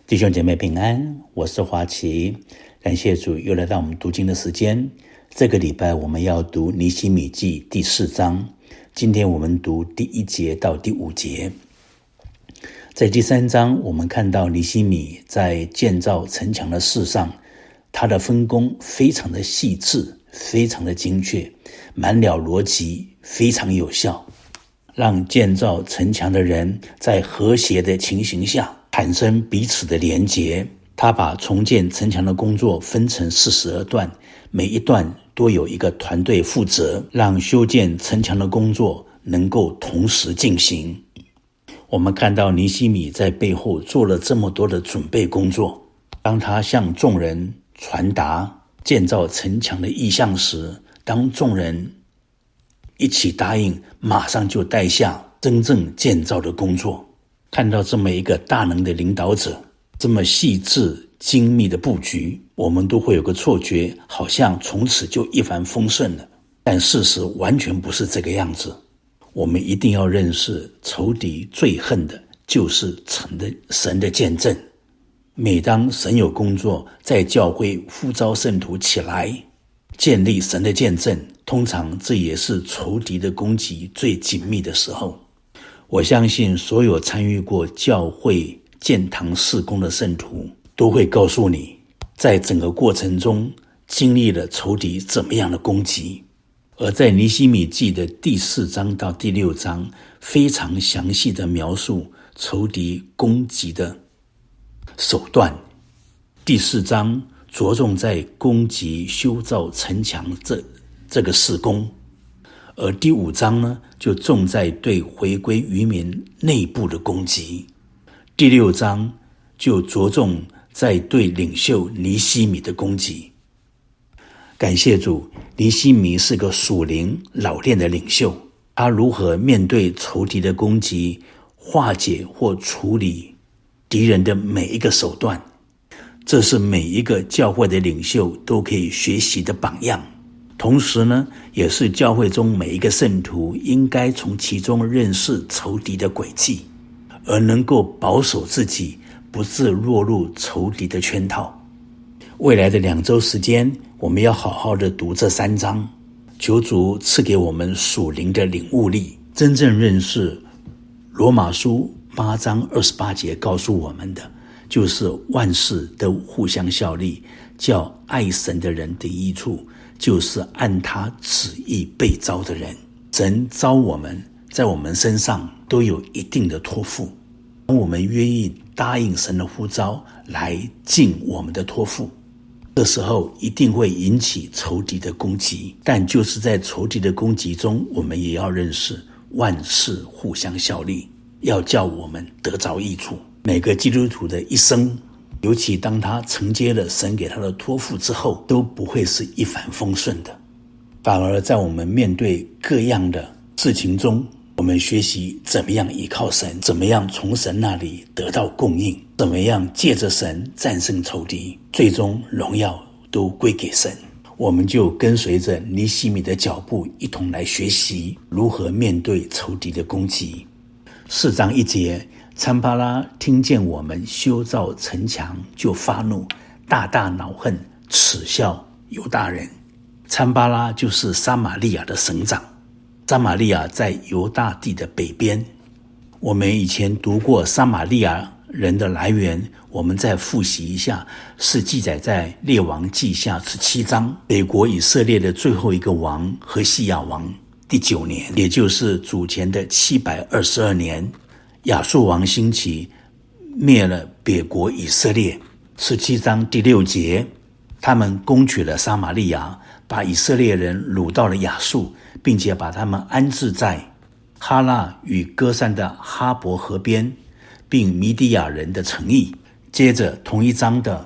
弟兄姐妹平安，我是华奇，感谢主又来到我们读经的时间。这个礼拜我们要读尼希米记第4章，今天我们读第1节到第5节。在第3章，我们看到尼希米在建造城墙的事上，他的分工非常的细致，非常的精确，满了逻辑，非常有效，让建造城墙的人在和谐的情形下产生彼此的连结。他把重建城墙的工作分成42段，每一段都有一个团队负责，让修建城墙的工作能够同时进行。我们看到尼希米在背后做了这么多的准备工作，当他向众人传达建造城墙的意向时，当众人一起答应，马上就带下真正建造的工作。看到这么一个大能的领导者，这么细致精密的布局，我们都会有个错觉，好像从此就一帆风顺了。但事实完全不是这个样子。我们一定要认识，仇敌最恨的就是神的见证。每当神有工作，在教会呼召圣徒起来，建立神的见证，通常这也是仇敌的攻击最紧密的时候。我相信所有参与过教会建堂事工的圣徒都会告诉你，在整个过程中经历了仇敌怎么样的攻击。而在尼希米记的第4章到第6章，非常详细的描述仇敌攻击的手段。第4章着重在攻击修造城墙这个事工，而第5章呢，就重在对回归渔民内部的攻击。第6章就着重在对领袖尼希米的攻击。感谢主，尼希米是个属灵老练的领袖，他如何面对仇敌的攻击，化解或处理敌人的每一个手段，这是每一个教会的领袖都可以学习的榜样。同时呢，也是教会中每一个圣徒应该从其中认识仇敌的诡计，而能够保守自己，不致落入仇敌的圈套。未来的2周时间，我们要好好的读这3章，求主赐给我们属灵的领悟力，真正认识罗马书8章28节告诉我们的，就是万事都互相效力，叫爱神的人得益处，就是按他旨意被召的人。神召我们，在我们身上都有一定的托付，当我们愿意答应神的呼召来尽我们的托付，这时候一定会引起仇敌的攻击。但就是在仇敌的攻击中，我们也要认识万事互相效力，要叫我们得着益处。每个基督徒的一生，尤其当他承接了神给他的托付之后，都不会是一帆风顺的，反而在我们面对各样的事情中，我们学习怎么样依靠神，怎么样从神那里得到供应，怎么样借着神战胜仇敌，最终荣耀都归给神。我们就跟随着尼希米的脚步，一同来学习如何面对仇敌的攻击。4章1节，参巴拉听见我们修造城墙，就发怒，大大恼恨，耻笑犹大人。参巴拉就是撒玛利亚的省长，撒玛利亚在犹大地的北边。我们以前读过撒玛利亚人的来源，我们再复习一下，是记载在列王记下17章，北国以色列的最后一个王何西亚王第9年，也就是主前的722年，亚述王兴起，灭了北国以色列。17章第6节，他们攻取了撒玛利亚，把以色列人掳到了亚述，并且把他们安置在哈拉与歌珊的哈伯河边，并米底亚人的城邑。接着同一章的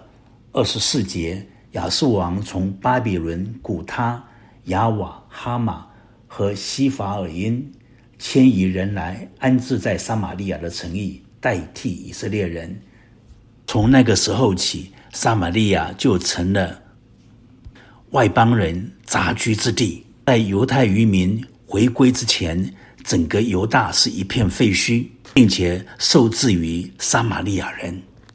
24节，亚述王从巴比伦、古他、亚瓦、哈马和西法尔因迁移人来，安置在撒玛利亚的城邑，代替以色列人。从那个时候起，撒玛利亚就成了外邦人杂居之地。在犹太渔民回归之前，整个犹大是一片废墟，并且受制于撒玛利亚人。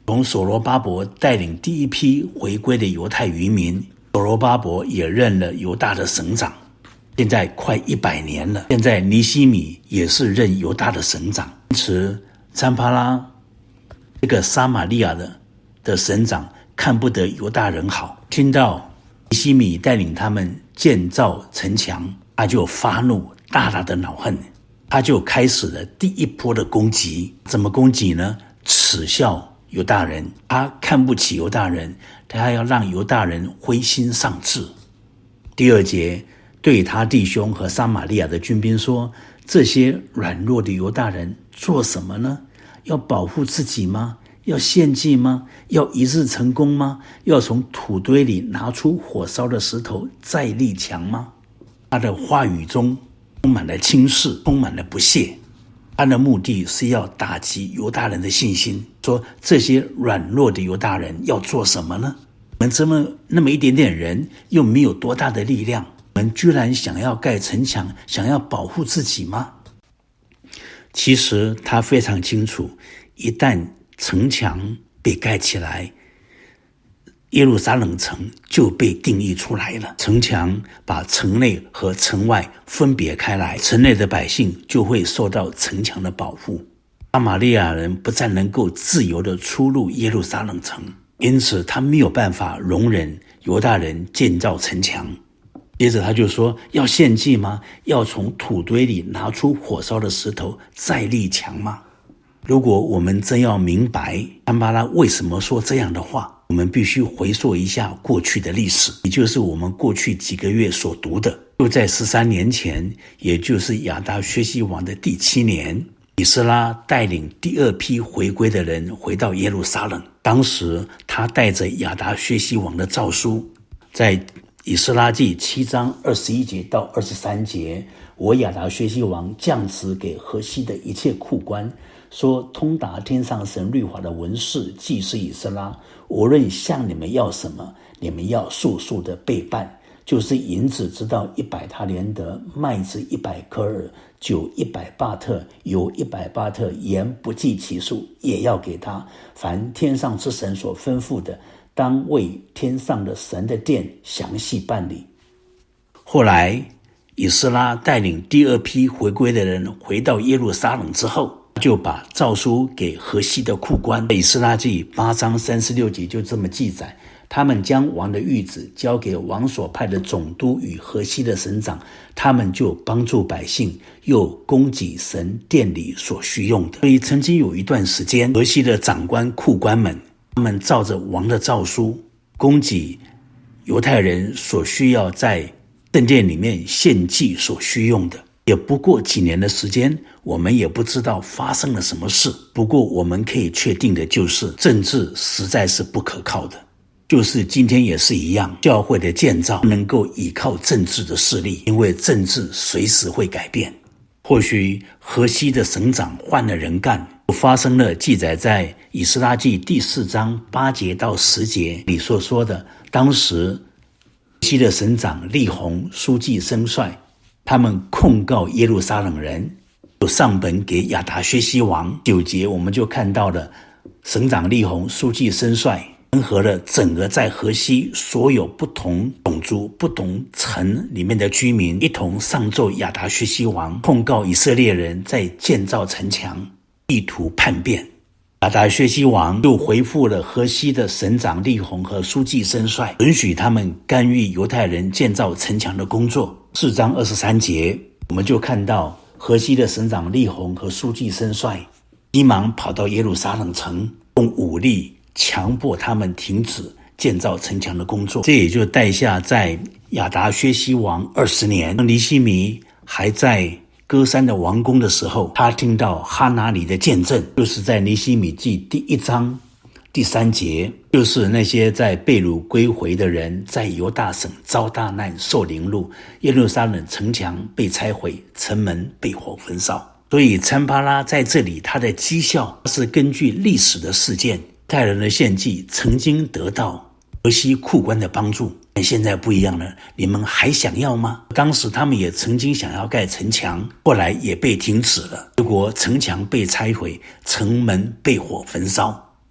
从所罗巴伯带领第一批回归的犹太渔民，所罗巴伯也任了犹大的省长，现在快100年了。现在尼希米也是任犹大的省长，因此参巴拉这个撒玛利亚的省长看不得犹大人好，听到尼希米带领他们建造城墙，他就发怒，大大的恼恨，他就开始了第一波的攻击。怎么攻击呢？耻笑犹大人，他看不起犹大人，他要让犹大人灰心丧志。第2节，对他弟兄和撒玛利亚的军兵说，这些软弱的犹大人做什么呢？要保护自己吗？要献祭吗？要一日成功吗？要从土堆里拿出火烧的石头再立墙吗？他的话语中充满了轻视，充满了不屑。他的目的是要打击犹大人的信心，说这些软弱的犹大人要做什么呢？我们那么一点点人，又没有多大的力量，我们居然想要盖城墙，想要保护自己吗？其实他非常清楚，一旦城墙被盖起来，耶路撒冷城就被定义出来了。城墙把城内和城外分别开来，城内的百姓就会受到城墙的保护。撒玛利亚人不再能够自由地出入耶路撒冷城，因此他没有办法容忍犹大人建造城墙。接着他就说，要献祭吗？要从土堆里拿出火烧的石头再立墙吗？如果我们真要明白参巴拉为什么说这样的话，我们必须回溯一下过去的历史，也就是我们过去几个月所读的。就在13年前，也就是亚达薛西王的第7年，以斯拉带领第2批回归的人回到耶路撒冷。当时他带着亚达薛西王的诏书，在以斯拉记7章21节到23节，我亚达薛西王降旨给河西的一切库官，说通达天上神律法的文士祭司以斯拉，无论向你们要什么，你们要速速的备办，就是银子直到100他连得，麦子100科尔，酒100巴特，油100巴特，盐不计其数，也要给他。凡天上之神所吩咐的，当为天上的神的殿详细办理。后来以斯拉带领第2批回归的人回到耶路撒冷之后，就把诏书给河西的库官。以斯拉记8章36节就这么记载，他们将王的谕旨交给王所派的总督与河西的省长，他们就帮助百姓，又供给神殿里所需用的。所以曾经有一段时间，河西的长官库官们，他们照着王的诏书供给犹太人所需要在圣殿里面献祭所需用的。也不过几年的时间，我们也不知道发生了什么事。不过我们可以确定的就是，政治实在是不可靠的。就是今天也是一样，教会的建造不能够依靠政治的势力，因为政治随时会改变。或许河西的省长换了人干，发生了记载在以斯拉记第4章8节到10节里所说的，当时河西的省长利宏、书记申帅，他们控告耶路撒冷人，就上本给亚达薛西王。9节我们就看到了省长利宏、书记申帅联合了整个在河西所有不同种族、不同城里面的居民，一同上奏亚达薛西王，控告以色列人在建造城墙，意图叛变。亚达薛西王又回复了河西的省长利宏和书记申帅，允许他们干预犹太人建造城墙的工作。4章23节我们就看到河西的省长利宏和书记申帅急忙跑到耶路撒冷城，用武力强迫他们停止建造城墙的工作。这也就带下在亚达薛西王20年，尼希米还在歌珊的王宫的时候，他听到哈拿里的见证，就是在尼希米记第1章第3节，就是那些在被掳归回的人在犹大省遭大难受凌辱，耶路撒冷城墙被拆毁，城门被火焚烧。所以参巴拉在这里他的讥笑是根据历史的事件，犹太人的献祭曾经得到河西库官的帮助，但现在不一样了，你们还想要吗？当时他们也曾经想要盖城墙，后来也被停止了，结果城墙被拆毁，城门被火焚烧。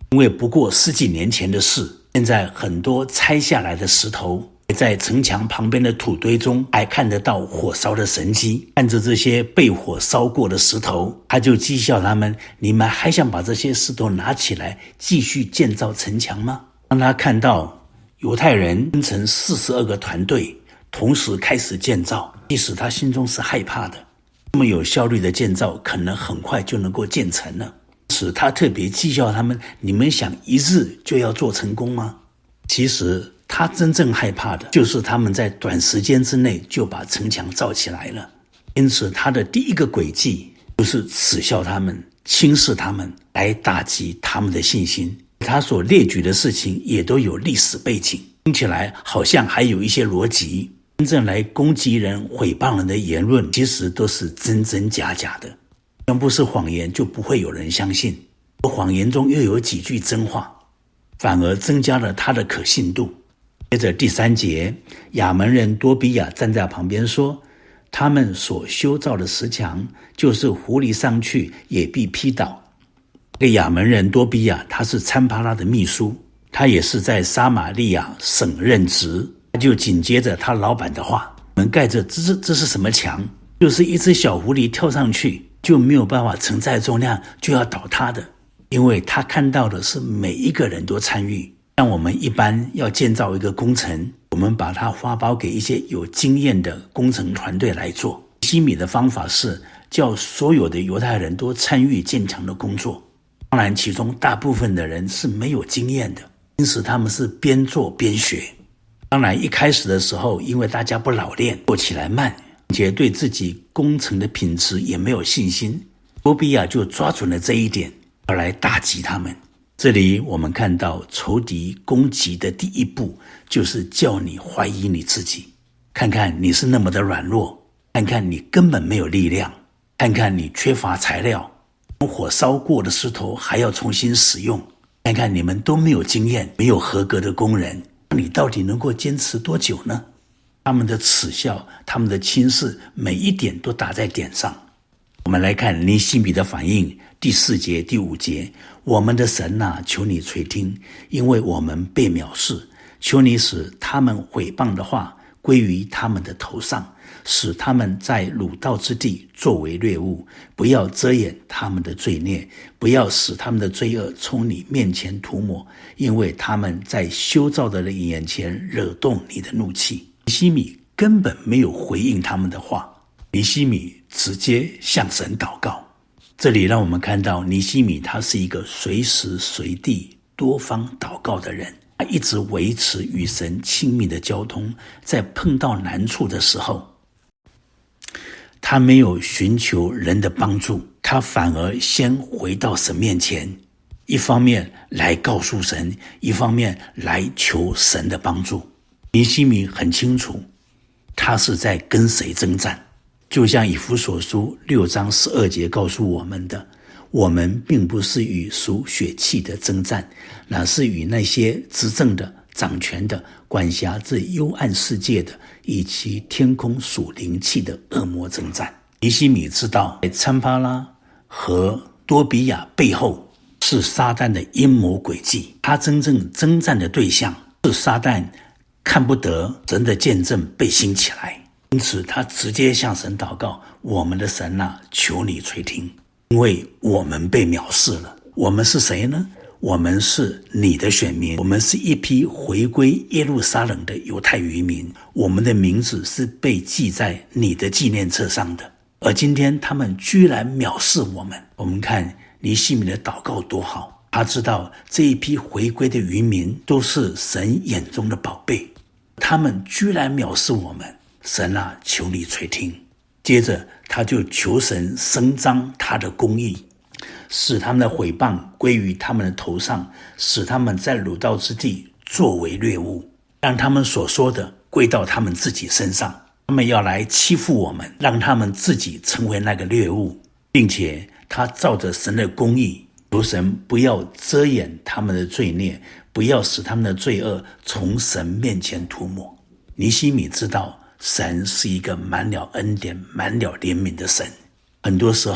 因为不过10几年前的事，现在很多拆下来的石头在城墙旁边的土堆中还看得到火烧的痕迹。看着这些被火烧过的石头，他就讥笑他们，你们还想把这些石头拿起来继续建造城墙吗？当他看到犹太人分成42个团队同时开始建造，其实他心中是害怕的，这么有效率的建造可能很快就能够建成了，使他特别讥笑他们，你们想一日就要做成功吗？其实他真正害怕的就是他们在短时间之内就把城墙造起来了。因此他的第一个诡计就是耻笑他们，轻视他们，来打击他们的信心。他所列举的事情也都有历史背景，听起来好像还有一些逻辑。真正来攻击人、诽谤人的言论，其实都是真真假假的。要不是谎言，就不会有人相信。谎言中又有几句真话，反而增加了他的可信度。接着第3节，亚门人多比亚站在旁边说，他们所修造的石墙，就是狐狸上去也必劈倒。这个亚门人多比亚，他是参巴拉的秘书，他也是在撒玛利亚省任职。他就紧接着他老板的话，我们盖着这是什么墙？就是一只小狐狸跳上去就没有办法承载重量，就要倒塌的。因为他看到的是每一个人都参与。像我们一般要建造一个工程，我们把它发包给一些有经验的工程团队来做。西米的方法是叫所有的犹太人都参与建墙的工作，当然其中大部分的人是没有经验的，因此他们是边做边学。当然一开始的时候，因为大家不老练，做起来慢，并且对自己工程的品质也没有信心，多比亚就抓准了这一点，要来打击他们。这里我们看到仇敌攻击的第一步，就是叫你怀疑你自己，看看你是那么的软弱，看看你根本没有力量，看看你缺乏材料，用火烧过的石头还要重新使用，看看你们都没有经验，没有合格的工人，你到底能够坚持多久呢？他们的耻笑，他们的轻视，每一点都打在点上。我们来看尼希米的反应，第4节、第5节，我们的神啊，求你垂听，因为我们被藐视，求你使他们毁谤的话归于他们的头上，使他们在掳盗之地作为掠物，不要遮掩他们的罪孽，不要使他们的罪恶从你面前涂抹，因为他们在修造的人眼前惹动你的怒气。尼希米根本没有回应他们的话，尼希米直接向神祷告。这里让我们看到尼希米他是一个随时随地多方祷告的人，他一直维持与神亲密的交通，在碰到难处的时候，他没有寻求人的帮助，他反而先回到神面前，一方面来告诉神，一方面来求神的帮助。尼希米很清楚他是在跟谁征战，就像以弗所书6章12节告诉我们的，我们并不是与属血气的征战，乃是与那些执政的、掌权的、管辖这幽暗世界的，以及天空属灵气的恶魔征战。尼希米知道在参巴拉和多比亚背后是撒旦的阴谋诡计，他真正征战的对象是撒旦看不得神的见证被兴起来，因此他直接向神祷告，我们的神啊，求你垂听，因为我们被藐视了。我们是谁呢？我们是你的选民，我们是一批回归耶路撒冷的犹太渔民，我们的名字是被记在你的纪念册上的，而今天他们居然藐视我们。我们看尼希米的祷告多好，他知道这一批回归的渔民都是神眼中的宝贝，他们居然藐视我们，神啊，求你垂听。接着他就求神伸张他的公义，使他们的毁谤归于他们的头上，使他们在掳盗之地作为掠物，让他们所说的归到他们自己身上。他们要来欺负我们，让他们自己成为那个掠物，并且他照着神的公义，求神不要遮掩他们的罪孽，不要使他们的罪恶从神面前涂抹。尼希米知道神是一个满了恩典、满了怜悯的神，很多时候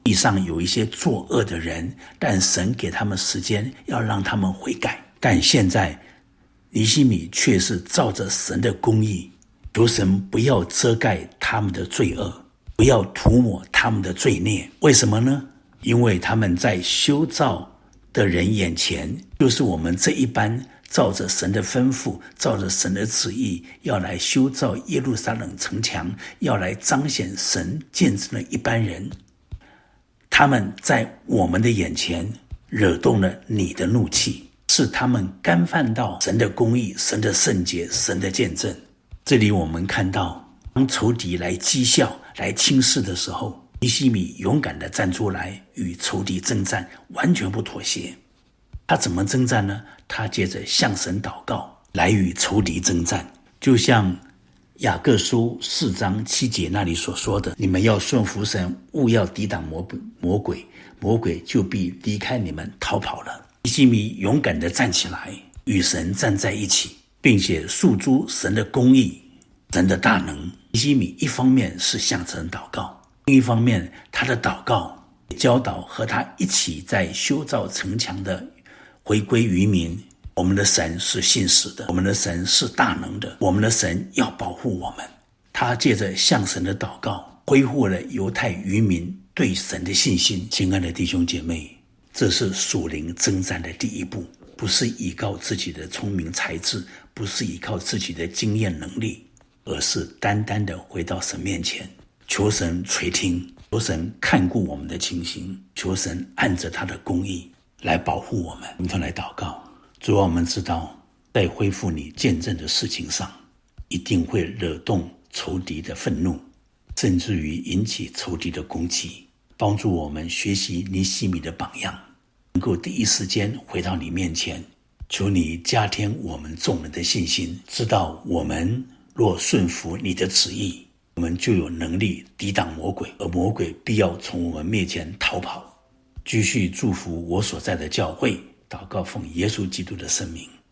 地上有一些作恶的人，但神给他们时间，要让他们悔改。但现在尼希米却是照着神的公义，求神不要遮盖他们的罪恶，不要涂抹他们的罪孽。为什么呢？因为他们在修造的人眼前，就是我们这一般照着神的吩咐，照着神的旨意，要来修造耶路撒冷城墙，要来彰显神见证的一般人，他们在我们的眼前惹动了你的怒气，是他们干犯到神的公义、神的圣洁、神的见证。这里我们看到，当仇敌来讥笑、来轻视的时候，尼希米勇敢地站出来与仇敌征战，完全不妥协。他怎么征战呢？他接着向神祷告，来与仇敌征战。就像雅各书4章7节那里所说的，你们要顺服神，勿要抵挡魔鬼，魔鬼就必离开你们逃跑了。尼希米勇敢地站起来，与神站在一起，并且诉诸神的公义、神的大能。尼希米一方面是向神祷告，另一方面他的祷告教导和他一起在修造城墙的回归于民。我们的神是信实的，我们的神是大能的，我们的神要保护我们。他借着向神的祷告，恢复了犹太渔民对神的信心。亲爱的弟兄姐妹，这是属灵征战的第一步，不是依靠自己的聪明才智，不是依靠自己的经验能力，而是单单的回到神面前，求神垂听，求神看顾我们的情形，求神按着他的公义来保护我们。我们来祷告。主啊，我们知道在恢复你见证的事情上，一定会惹动仇敌的愤怒，甚至于引起仇敌的攻击。帮助我们学习尼希米的榜样，能够第一时间回到你面前，求你加添我们众人的信心，知道我们若顺服你的旨意，我们就有能力抵挡魔鬼，而魔鬼必要从我们面前逃跑。继续祝福我所在的教会，祷告奉耶稣基督的圣名。